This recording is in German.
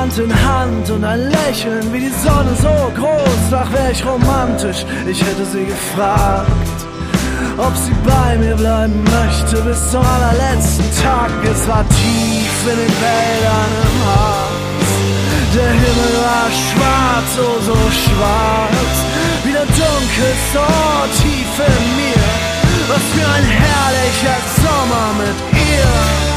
Hand in Hand und ein Lächeln wie die Sonne so groß. Ach, wär ich romantisch, ich hätte sie gefragt, ob sie bei mir bleiben möchte bis zum allerletzten Tag. Es war tief in den Wäldern im Harz, der Himmel war schwarz, oh so schwarz, wieder dunkel, so tief in mir. Was für ein herrlicher Sommer mit ihr.